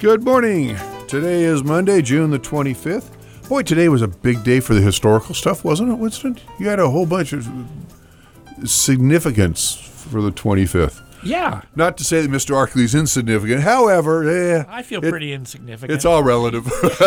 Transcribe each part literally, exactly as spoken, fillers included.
Good morning. Today is Monday, June the twenty-fifth. Boy, today was a big day for the historical stuff, wasn't it, Winston? You had a whole bunch of significance for the twenty-fifth. Yeah. Not to say that Mister Arkley's insignificant. However, eh, I feel it, pretty insignificant. It's all relative.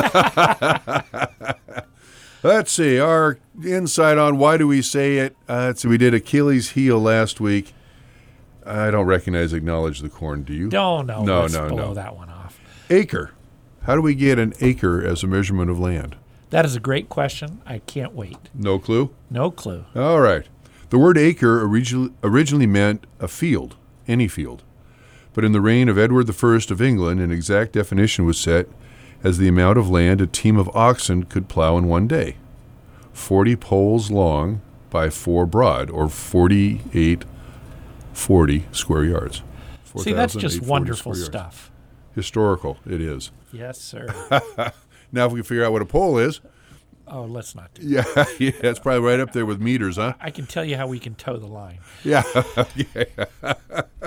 Let's see. Our insight on why do we say it. Uh, let's see. We did Achilles' heel last week. I don't recognize acknowledge the corn. Do you? No, no. No, let's no, blow no. that one off. Acre. How do we get an acre as a measurement of land? That is a great question. I can't wait. No clue? No clue. All right. The word acre origi- originally meant a field, any field. But in the reign of Edward the First of England, an exact definition was set as the amount of land a team of oxen could plow in one day. forty poles long by four broad, or forty-eight forty square yards. See, that's just wonderful stuff. Historical, it is. Yes, sir. Now if we can figure out what a pole is. Oh, let's not do that. Yeah, yeah, it's probably right up there with meters, huh? I can tell you how we can toe the line. Yeah. yeah.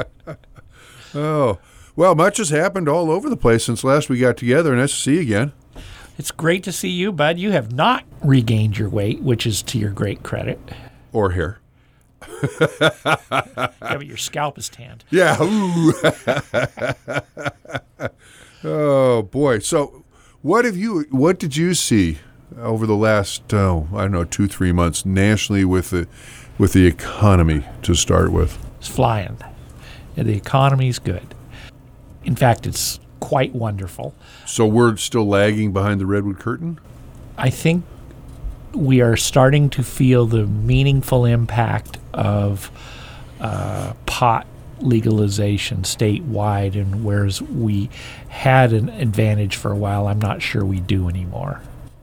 Oh, well, much has happened all over the place since last we got together, and nice to see you again. It's great to see you, bud. You have not regained your weight, which is to your great credit. Or hair. Yeah, but your scalp is tanned. Yeah. Ooh. Oh, boy. So what have you, what did you see over the last, oh, I don't know, two, three months nationally with the, with the economy to start with? It's flying. The economy's good. In fact, it's quite wonderful. So we're still lagging behind the Redwood Curtain? I think we are starting to feel the meaningful impact of uh, pot legalization statewide, and whereas we had an advantage for a while, I'm not sure we do anymore.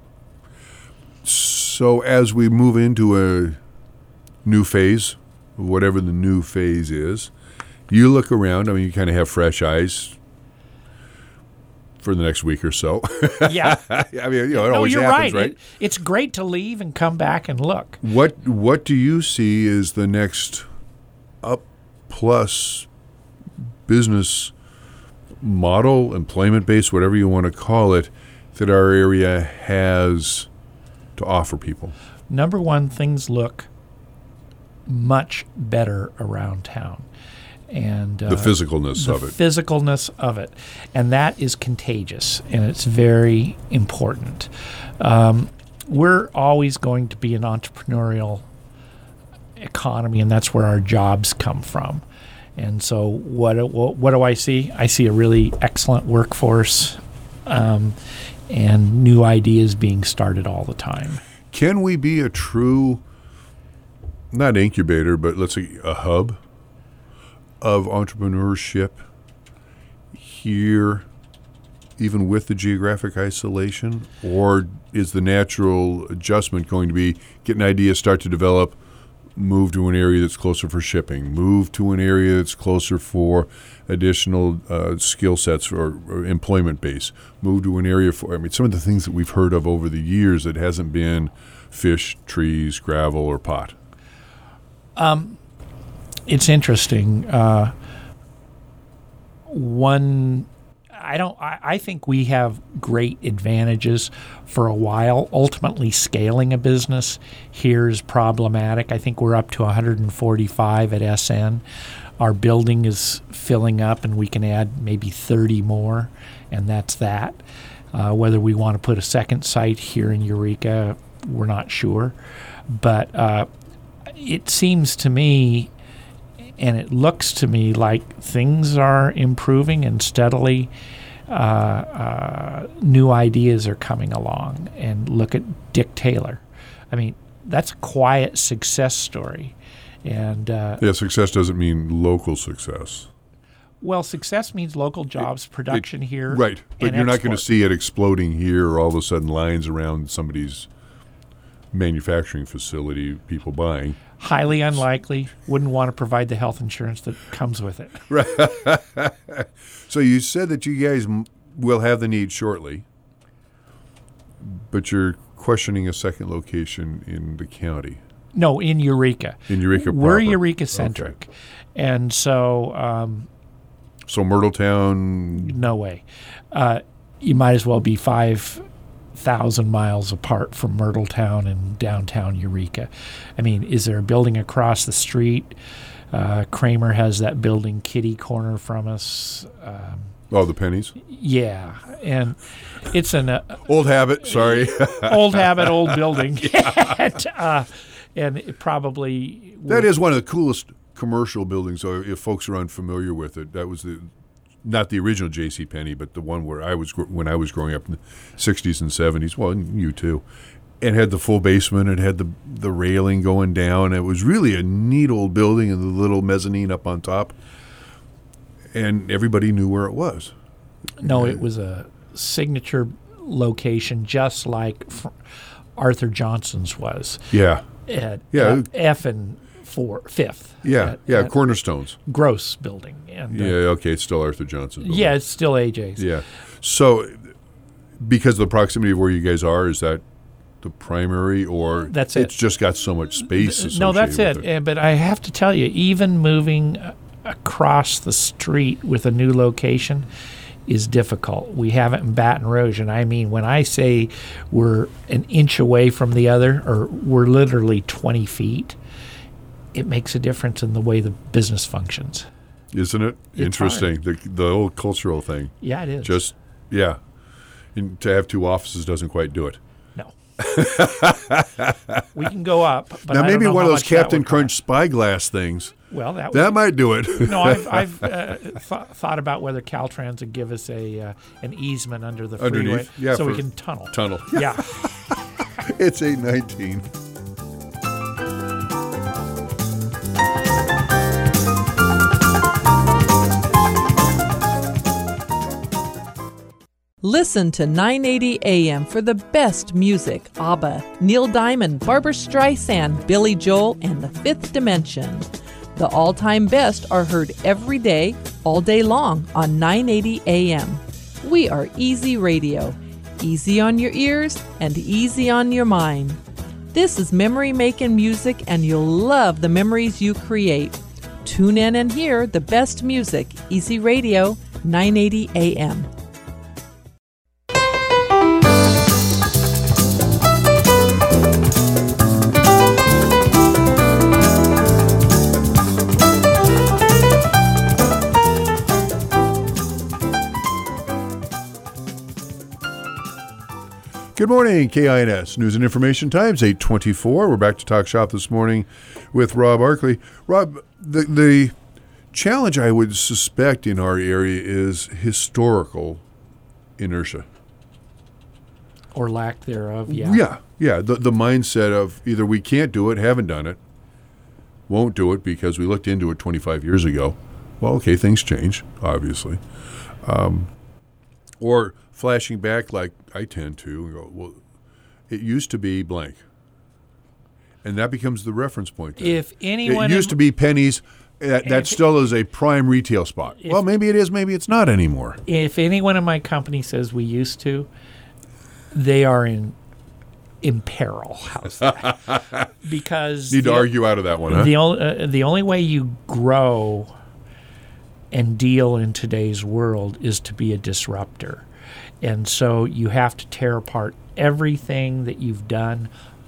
So as we move into a new phase, whatever the new phase is, you look around, I mean, you kind of have fresh eyes for the next week or so. Yeah. I mean, you know, it no, always you're happens, right. right? It, it's great to leave and come back and look. What What do you see is the next up plus business model, employment base, whatever you want to call it, that our area has to offer people? Number one, things look much better around town. And uh, the physicalness the of it. The physicalness of it. And that is contagious, and it's very important. Um, we're always going to be an entrepreneurial economy, and that's where our jobs come from. And so what, what, what do I see? I see a really excellent workforce um, and new ideas being started all the time. Can we be a true, not incubator, but let's say a hub of entrepreneurship here, even with the geographic isolation? Or is the natural adjustment going to be get an idea, start to develop, move to an area that's closer for shipping, move to an area that's closer for additional uh, skill sets or, or employment base, move to an area for, I mean, some of the things that we've heard of over the years that hasn't been fish, trees, gravel, or pot? Um. It's interesting. Uh, one, I don't. I, I think we have great advantages for a while. Ultimately, scaling a business here is problematic. I think we're up to one hundred forty-five at S N. Our building is filling up, and we can add maybe thirty more, and that's that. Uh, whether we want to put a second site here in Eureka, we're not sure. But uh, it seems to me, and it looks to me like things are improving and steadily uh, uh, new ideas are coming along. And look at Dick Taylor. I mean, that's a quiet success story. And uh, yeah, success doesn't mean local success. Well, success means local jobs, production it, here. Right, but and you're not export. going to see it exploding here or all of a sudden lines around somebody's manufacturing facility, people buying. Highly unlikely. Wouldn't want to provide the health insurance that comes with it. Right. So you said that you guys m- will have the need shortly, but you're questioning a second location in the county. No, in Eureka. In Eureka proper. We're Eureka-centric. Okay. And so um, So Myrtletown, No way. Uh, you might as well be five thousand miles apart from Myrtletown and downtown Eureka. I mean, is there a building across the street? Uh, Kramer has that building kitty corner from us. Um, oh, the pennies. yeah, and it's an uh, Old habit, sorry. old habit, old building. and, uh, and it probably... That is one of the coolest commercial buildings, so if folks are unfamiliar with it. That was the not the original J C. Penney, but the one where I was gr- when I was growing up in the sixties and seventies. Well, and you too. And had the full basement. It had the the railing going down. It was really a neat old building, and the little mezzanine up on top. And everybody knew where it was. No, it was a signature location, just like fr- Arthur Johnson's was. Yeah. At, Yeah. at F and four, fifth. Yeah. at, yeah. at Cornerstones. Gross building. And, uh, Yeah. Okay. It's still Arthur Johnson. yeah, it's still A J's. Yeah. So, because of the proximity of where you guys are, is that the primary, or That's it. it's just got so much space associated No, that's with it. Uh, But I have to tell you, even moving uh, across the street with a new location is difficult. We have it in Baton Rouge, and I mean, when I say we're an inch away from the other, or we're literally twenty feet, it makes a difference in the way the business functions. Isn't it? It's Interesting. The the whole cultural thing. Yeah, it is. Just, yeah. And to have two offices doesn't quite do it. No. We can go up, but now, I maybe don't know one how of those much that Captain would Crunch cost. spyglass things. Well, that That would, might do it. no, I've, I've uh, th- thought about whether Caltrans would give us a uh, an easement under the freeway, Underneath? Yeah, so we for- can tunnel. Tunnel. Yeah. It's eight nineteen. Listen to nine eighty A M for the best music. ABBA, Neil Diamond, Barbra Streisand, Billy Joel, and The Fifth Dimension. The all-time best are heard every day, all day long on nine eighty A M. We are Easy Radio. Easy on your ears and easy on your mind. This is memory-making music, and you'll love the memories you create. Tune in and hear the best music. Easy Radio, nine eighty A M. Good morning, K I N S News and Information Times, eight twenty-four. We're back to Talk Shop this morning with Rob Arkley. Rob, the, the challenge I would suspect in our area is historical inertia. Or lack thereof, yeah. Yeah, yeah. The, the mindset of either we can't do it, haven't done it, won't do it because we looked into it twenty-five years ago. Well, okay, things change, obviously. Um, or flashing back like I tend to, and go, well, it used to be blank. And that becomes the reference point. then. If anyone It used to be pennies. That, that if- still is a prime retail spot. If- Well, maybe it is, maybe it's not anymore. if anyone in my company says we used to, they are in in peril. How's that? Because Need to the- argue out of that one, huh? The only uh, the only way you grow and deal in today's world is to be a disruptor, and so you have to tear apart everything that you've done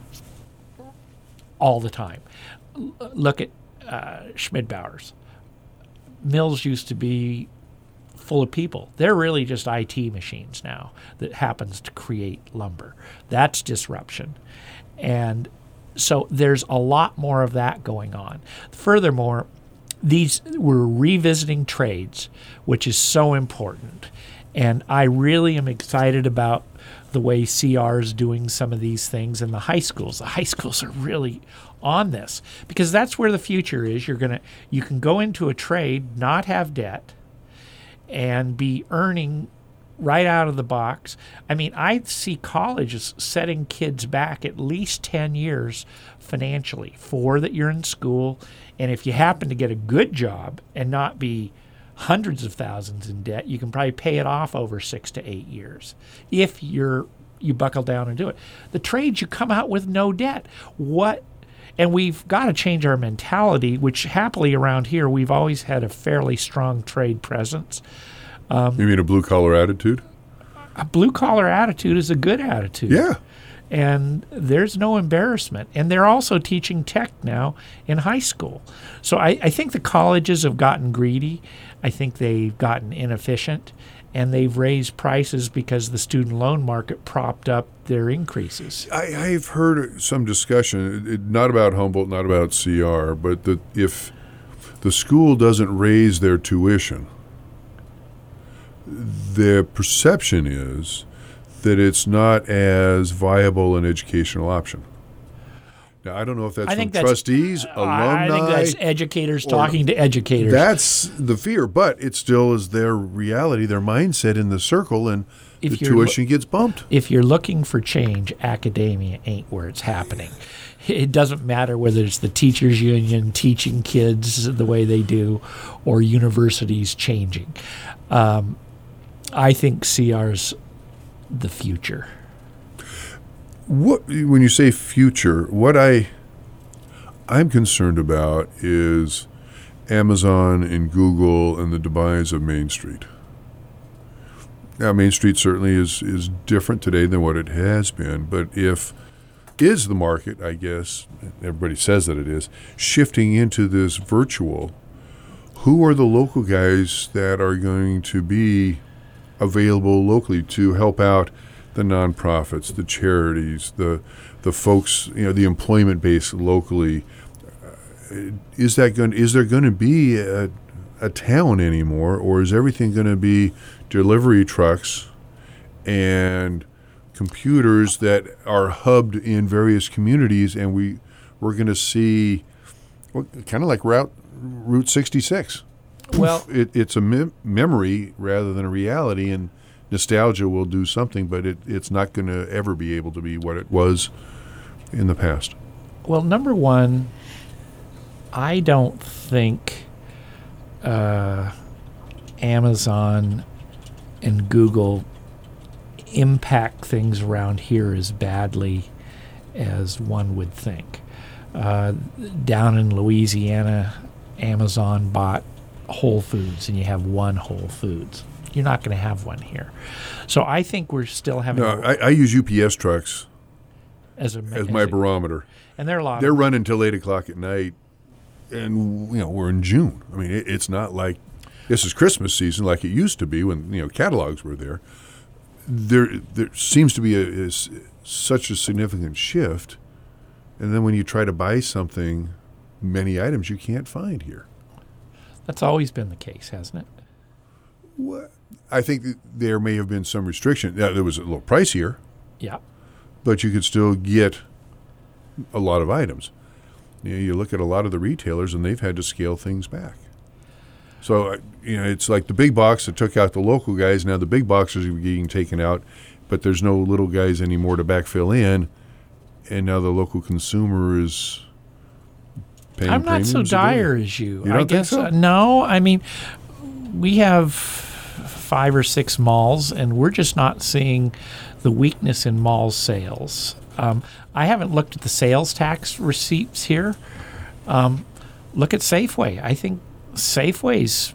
all the time. L- look at uh, Schmidbauer's. Mills used to be full of people. They're really just I T machines now that happens to create lumber. That's disruption. And so there's a lot more of that going on. Furthermore, these we're revisiting trades, which is so important. And I really am excited about the way C R is doing some of these things in the high schools. The high schools are really on this because that's where the future is. You're gonna you can go into a trade, not have debt, and be earning right out of the box. I mean, I see colleges setting kids back at least ten years financially. Four that you're in school, and if you happen to get a good job and not be hundreds of thousands in debt, you can probably pay it off over six to eight years if you're you buckle down and do it. The trades, you come out with no debt. What And we've got to change our mentality, which happily around here, we've always had a fairly strong trade presence. Um, you mean a blue-collar attitude? A blue-collar attitude is a good attitude. Yeah. And there's no embarrassment. And they're also teaching tech now in high school. So I, I think the colleges have gotten greedy. I think they've gotten inefficient. And they've raised prices because the student loan market propped up their increases. I, I've heard some discussion, it, not about Humboldt, not about C R, but that if the school doesn't raise their tuition, the perception is that it's not as viable an educational option. Now, I don't know if that's I from think that's, trustees, uh, alumni. I think that's educators talking to educators. That's the fear, but it still is their reality, their mindset in the circle, and if the tuition lo- gets bumped. If you're looking for change, academia ain't where it's happening. It doesn't matter whether it's the teachers union teaching kids the way they do or universities changing. Um, I think C R's the future. What when you say future, what I I'm concerned about is Amazon and Google and the demise of Main Street. Now, Main Street certainly is is different today than what it has been, but if is the market, I guess, everybody says that it is, shifting into this virtual, who are the local guys that are going to be available locally to help out the nonprofits, the charities, the the folks, you know, the employment base locally? Uh, is that going? Is there going to be a, a town anymore, or is everything going to be delivery trucks and computers that are hubbed in various communities, and we we're going to see well, kind of like Route Route sixty-six? Well, it, it's a mem- memory rather than a reality, and nostalgia will do something, but it, it's not going to ever be able to be what it was in the past. Well, number one, I don't think uh, Amazon and Google impact things around here as badly as one would think. Uh, down in Louisiana, Amazon bought Whole Foods, and you have one Whole Foods. You're not going to have one here. So I think we're still having... No, I, I use U P S trucks as, a, as my a, barometer. And they're a lot They're of, running till eight o'clock at night, and you know we're in June. I mean, it, it's not like this is Christmas season like it used to be when you know catalogs were there. There, there seems to be a, a, such a significant shift, and then when you try to buy something, many items you can't find here. That's always been the case, hasn't it? Well, I think that there may have been some restriction. Yeah, there was a little pricier. Yeah. But you could still get a lot of items. You know, you look at a lot of the retailers, and they've had to scale things back. So, you know, it's like the big box that took out the local guys. Now the big boxes are getting taken out, but there's no little guys anymore to backfill in. And now the local consumer is paying I'm not so dire as you. You don't I think guess, so? Uh, no, I mean, we have five or six malls, and we're just not seeing the weakness in mall sales. Um, I haven't looked at the sales tax receipts here. Um, look at Safeway. I think Safeway's,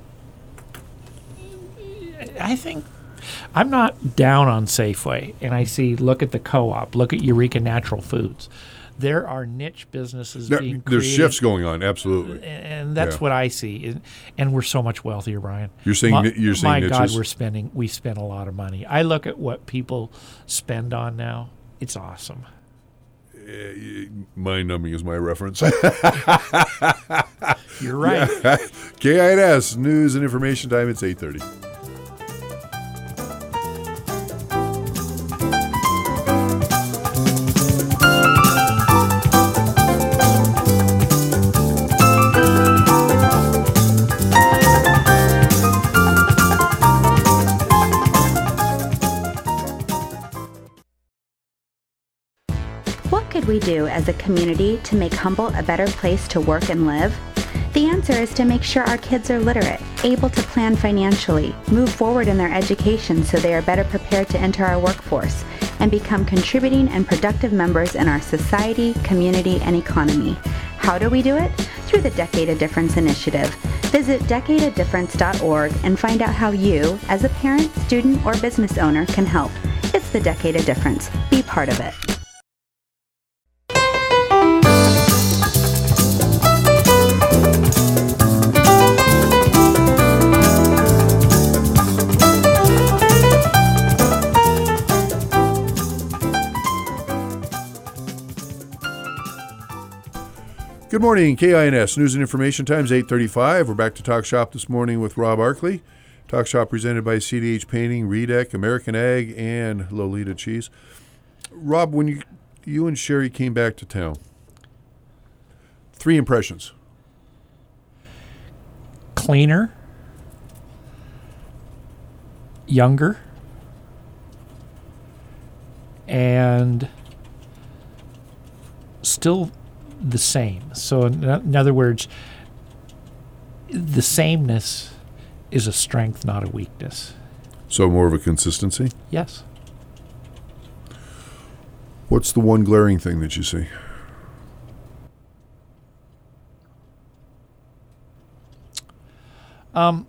I think, I'm not down on Safeway, and I see, look at the Co-op, look at Eureka Natural Foods. There are niche businesses there, being there's created. shifts going on, absolutely, and that's yeah. what I see. And, and we're so much wealthier, Brian. You're saying my, you're saying my niches? God, we're spending we spend a lot of money. I look at what people spend on now. It's awesome. Uh, mind-numbing is my reference. You're right. Yeah. K I N S News and Information Time. It's eight thirty. What could we do as a community to make Humboldt a better place to work and live? The answer is to make sure our kids are literate, able to plan financially, move forward in their education so they are better prepared to enter our workforce, and become contributing and productive members in our society, community, and economy. How do we do it? Through the Decade of Difference initiative. Visit decade of difference dot org and find out how you, as a parent, student, or business owner, can help. It's the Decade of Difference. Be part of it. Good morning, K I N S News and Information Times, eight thirty-five. We're back to Talk Shop this morning with Rob Arkley. Talk Shop presented by C D H Painting, Redec, American Ag, and Lolita Cheese. Rob, when you you and Sherry came back to town, three impressions. Cleaner, younger, and still the same. So in, in other words, the sameness is a strength, not a weakness. So more of a consistency? Yes. What's the one glaring thing that you see? Um,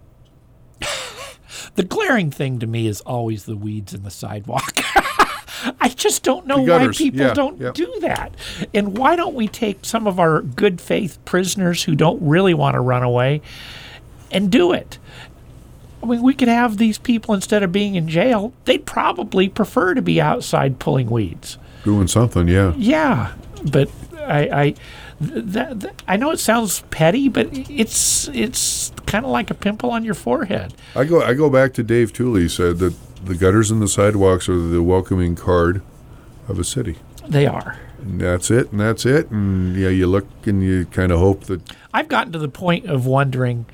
the glaring thing to me is always the weeds in the sidewalk. I just don't know why people yeah, don't yeah. do that. And why don't we take some of our good faith prisoners who don't really want to run away and do it? I mean, we could have these people, instead of being in jail, they'd probably prefer to be outside pulling weeds. Doing something, yeah. Yeah, but I, I, that, that, I know it sounds petty, but it's it's kind of like a pimple on your forehead. I go I go back to Dave Tooley said that the gutters and the sidewalks are the welcoming card of a city. They are. And that's it, and that's it. And yeah, you look and you kind of hope that. I've gotten to the point of wondering,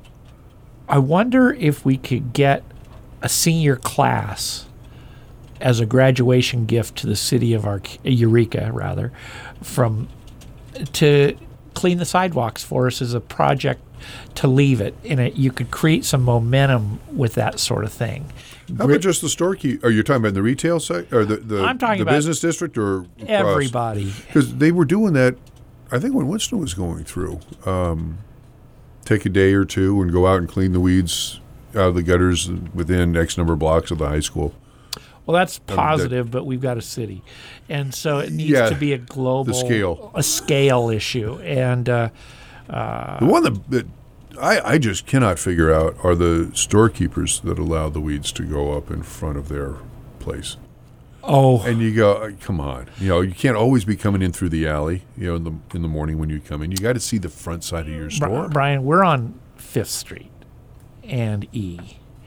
I wonder if we could get a senior class as a graduation gift to the city of our Eureka, rather, from to clean the sidewalks for us as a project to leave it in it. You could create some momentum with that sort of thing. How about just the storekeeper? Are you talking about the retail side or the the, I'm talking the about business district or everybody? Because they were doing that. I think when Winston was going through, um, take a day or two and go out and clean the weeds out of the gutters within X number of blocks of the high school. Well, that's positive, um, that, but we've got a city, and so it needs yeah, to be a global, the scale. a scale issue. And uh, uh, the one that, that I, I just cannot figure out are the storekeepers that allow the weeds to go up in front of their place. Oh, and you go, come on, you know, you can't always be coming in through the alley, you know, in the in the morning when you come in. You got to see the front side of your store. Brian, we're on Fifth Street and E,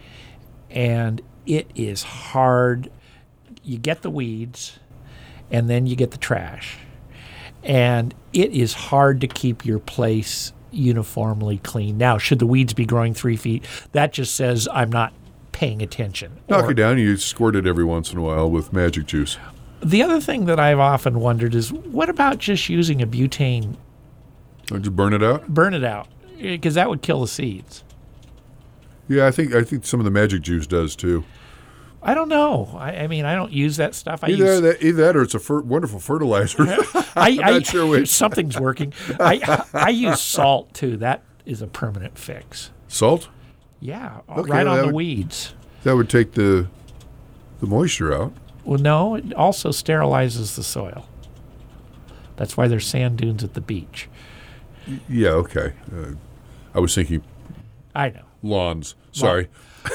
and it is hard. You get the weeds, and then you get the trash. And it is hard to keep your place uniformly clean. Now, should the weeds be growing three feet, that just says I'm not paying attention. Knock or, it down, you squirt it every once in a while with magic juice. The other thing that I've often wondered is, what about just using a butane? Or just burn it out? Burn it out, because that would kill the seeds. Yeah, I think I think some of the magic juice does too. I don't know. I, I mean, I don't use that stuff. I either, use, that, either that or it's a fer- wonderful fertilizer. I, I'm I, not sure which. Something's working. I, I use salt, too. That is a permanent fix. Salt? Yeah, Okay, right well, on the would, weeds. That would take the the moisture out. Well, no, it also sterilizes the soil. That's why there's sand dunes at the beach. Yeah, okay. Uh, I was thinking I know. lawns. Sorry.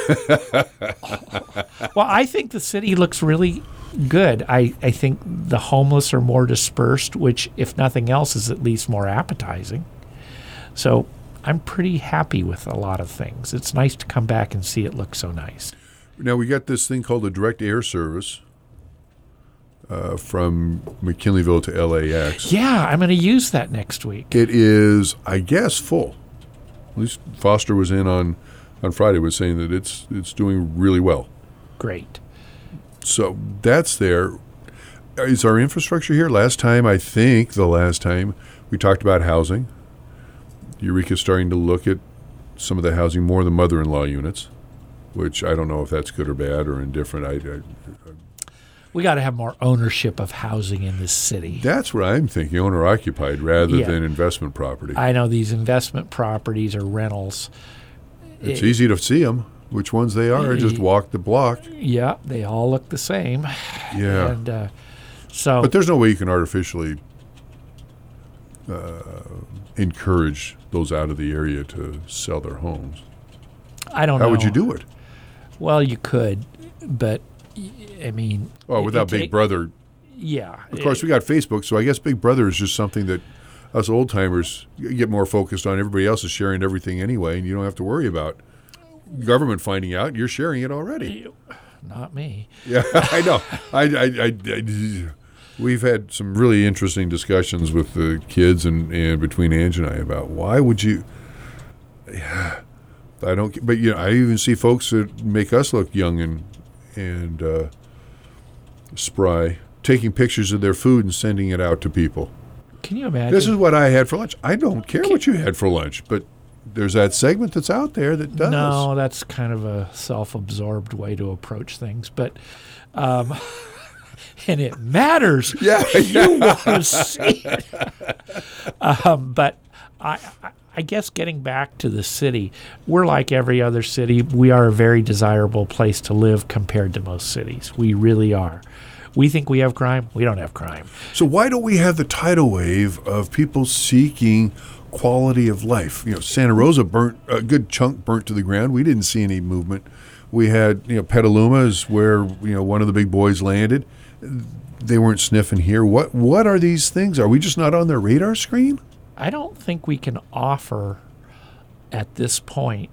Well, I think the city looks really good. I, I think the homeless are more dispersed, which, if nothing else, is at least more appetizing. So I'm pretty happy with a lot of things. It's nice to come back and see it look so nice. Now, we got this thing called the direct air service uh, from McKinleyville to L A X. Yeah, I'm going to use that next week. It is, I guess, full. At least Foster was in on, on Friday, was saying that it's it's doing really well. Great. So that's there. Is our infrastructure here? Last time, I think the last time, we talked about housing. Eureka's starting to look at some of the housing, more the mother-in-law units, which I don't know if that's good or bad or indifferent. I, I, I We got to have more ownership of housing in this city. That's what I'm thinking, owner-occupied rather Yeah. than investment property. I know these investment properties are rentals. It's It- easy to see them, which ones they are. Just walk the block. Yeah, they all look the same. Yeah. And uh, so, But there's no way you can artificially uh, encourage those out of the area to sell their homes. I don't How know. would you do it? Well, you could, but y- I mean, Oh, it- without it Big take- Brother. Yeah. Of course, we got Facebook, so I guess Big Brother is just something that us old timers get more focused on. Everybody else is sharing everything anyway, and you don't have to worry about government finding out. You're sharing it already. Not me. Yeah, I know. I, I, I, I- we've had some really interesting discussions with the kids and, and between Ange and I about why would you. Yeah, I don't. But you know, I even see folks that make us look young and and uh, spry, taking pictures of their food and sending it out to people. Can you imagine? This is what I had for lunch. I don't care what you had for lunch, but there's that segment that's out there that does. No, that's kind of a self-absorbed way to approach things, but um, and it matters. Yeah, You want to see it. um, but I, I, I guess getting back to the city, we're like every other city. We are a very desirable place to live compared to most cities. We really are. We think we have crime. We don't have crime. So why don't we have the tidal wave of people seeking quality of life? You know, Santa Rosa burnt a good chunk burnt to the ground. We didn't see any movement. We had, you know, Petaluma is where, you know, one of the big boys landed. They weren't sniffing here. What what are these things? Are we just not on their radar screen? I don't think we can offer at this point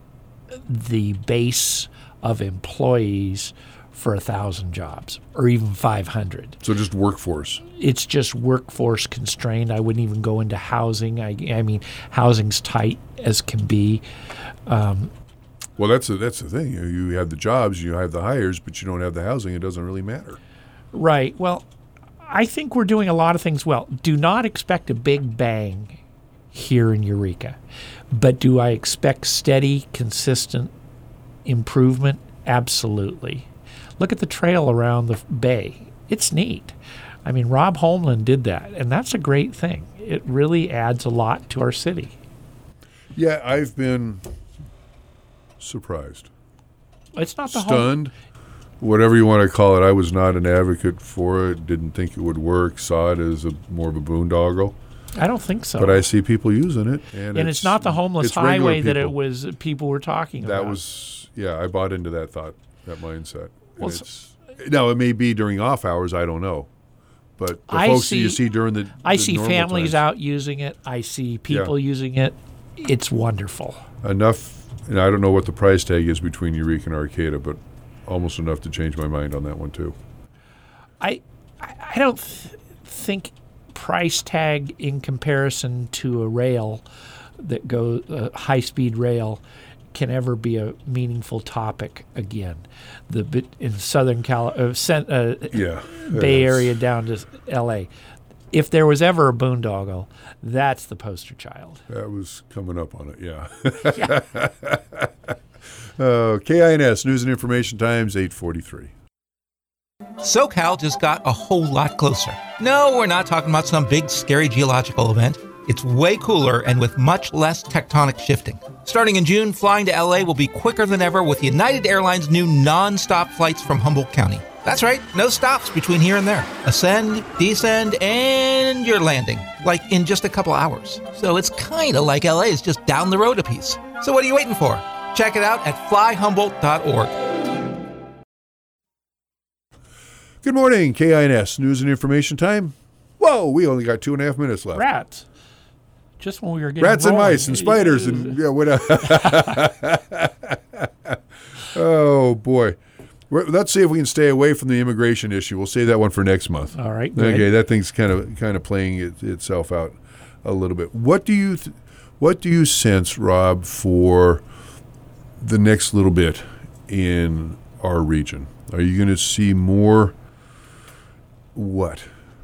the base of employees for a thousand jobs or even five hundred. So just workforce. It's just workforce constrained. I wouldn't even go into housing. I, I mean, housing's tight as can be. Um, Well, that's the, that's the thing. You, you have the jobs, you have the hires, but you don't have the housing. It doesn't really matter. right. Well, I think we're doing a lot of things well. Do not expect a big bang here in Eureka. But do I expect steady, consistent improvement? Absolutely. Look at the trail around the bay. It's neat. I mean, Rob Homeland did that, and that's a great thing. It really adds a lot to our city. Yeah, I've been surprised. It's not the Stunned, whatever you want to call it. I was not an advocate for it, didn't think it would work, saw it as a more of a boondoggle. I don't think so. But I see people using it. And, and it's, not the homeless it's regular highway that it people. was people were talking That about. was, yeah, I bought into that thought, that mindset. And Well, it's, now, it may be during off hours, I don't know. But the I folks that you see- see during the I the see normal families times, out using it. I see people using it. It's wonderful. enough, and I don't know what the price tag is between Eureka and Arcata, but almost enough to change my mind on that one, too. I I I don't th- think price tag in comparison to a rail that goes a high speed rail can ever be a meaningful topic again. The bit in Southern Cal uh, cent, uh, Yeah. Bay Yes. Area down to L A. If there was ever a boondoggle, that's the poster child. That was coming up on it, yeah. Yeah. uh, K I N S, News and Information Times, eight forty-three. SoCal just got a whole lot closer. No, we're not talking about some big, scary geological event. It's way cooler and with much less tectonic shifting. Starting in June, flying to L A will be quicker than ever with United Airlines' new non-stop flights from Humboldt County. That's right, no stops between here and there. Ascend, descend, and you're landing, like in just a couple hours. So it's kind of like L A is just down the road a piece. So what are you waiting for? Check it out at fly humboldt dot org. Good morning, K I N S, News and Information Time. Whoa, we only got two and a half minutes left. Rats. Just when we were getting Rats and rolling. mice and spiders and yeah, what? Oh boy, We're, let's see if we can stay away from the immigration issue. We'll save that one for next month. All right. Good. Okay, that thing's kind of kind of playing it, itself out a little bit. What do you th- what do you sense, Rob, for the next little bit in our region? Are you going to see more? What?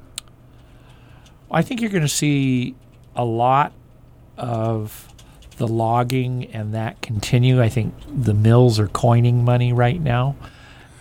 I think you're going to see a lot of the logging and that continue. I think the mills are coining money right now.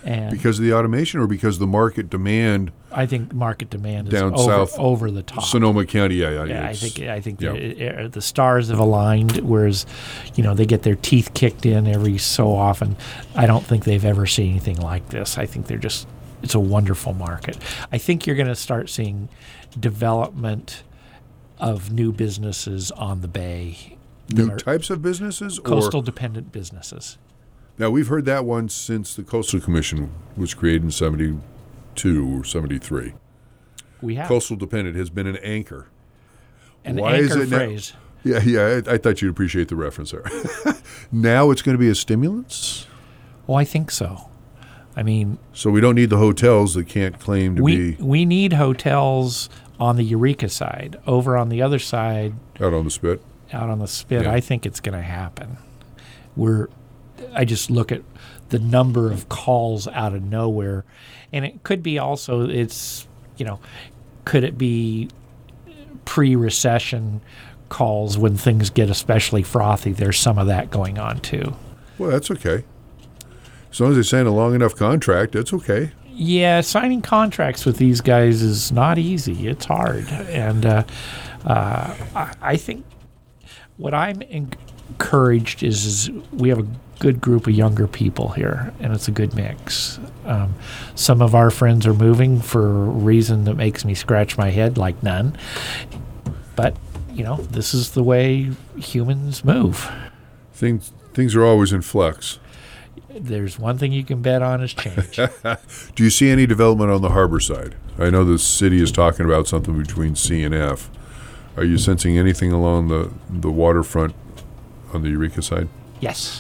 And because of the automation or because of the market demand? I think market demand is Down over, south, over the top. Sonoma County, yeah, yeah. Yeah, I it's- think I think yeah. the, uh, the stars have aligned. Whereas, you know, they get their teeth kicked in every so often. I don't think they've ever seen anything like this. I think they're just it's a wonderful market. I think you're going to start seeing development of new businesses on the bay. New that are types of businesses? coastal Or, dependent businesses. now, we've heard that one since the Coastal Commission was created in seventy-two or seventy-three. We have Coastal dependent has been an anchor. an why is anchor it now- phrase. Yeah, yeah, I, I thought you'd appreciate the reference there. Now it's going to be a stimulus? Well, I think so. I mean, So we don't need the hotels that can't claim to we be we need hotels on the Eureka side. Over on the other side, out on the spit. out on the spit, Yeah. I think it's going to happen. We're, I just look at the number of calls out of nowhere, and it could be also it's you know, could it be pre-recession calls when things get especially frothy? There's some of that going on too. Well, that's okay. As long as they sign a long enough contract, that's okay. Yeah, signing contracts with these guys is not easy. It's hard, and uh, uh, I, I think what I'm encouraged is, is we have a good group of younger people here, and it's a good mix. Um, some of our friends are moving for a reason that makes me scratch my head like none, but you know, this is the way humans move. Things things are always in flux. There's one thing you can bet on is change. Do you see any development on the harbor side? I know the city is talking about something between C and F. Are you sensing anything along the, the waterfront on the Eureka side? Yes.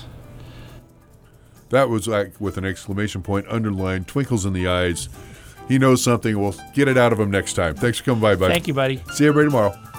That was like with an exclamation point underlined, twinkles in the eyes. He knows something. We'll get it out of him next time. Thanks for coming by, buddy. Thank you, buddy. See everybody tomorrow.